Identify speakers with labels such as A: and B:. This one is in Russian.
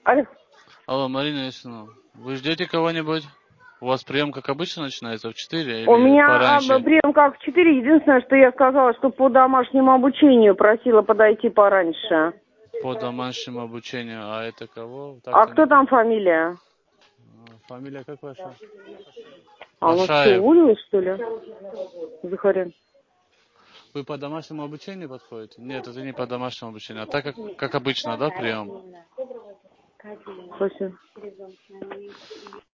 A: Алло.
B: Алло, Марина Исина, вы ждете кого-нибудь? У вас прием, как обычно, начинается в 4
A: У
B: или
A: меня
B: пораньше?
A: прием как в 4. Единственное, что я сказала, что по домашнему обучению просила подойти пораньше.
B: По домашнему обучению. А это кого?
A: А
B: Так-то
A: кто
B: не...
A: там фамилия?
B: Фамилия как ваша?
A: А у нас что,
B: Ашаев.
A: уволилась, что ли? Захарян.
B: Вы по домашнему обучению подходите? Нет, это не по домашнему обучению. А так, как обычно, да, прием?
A: Спасибо.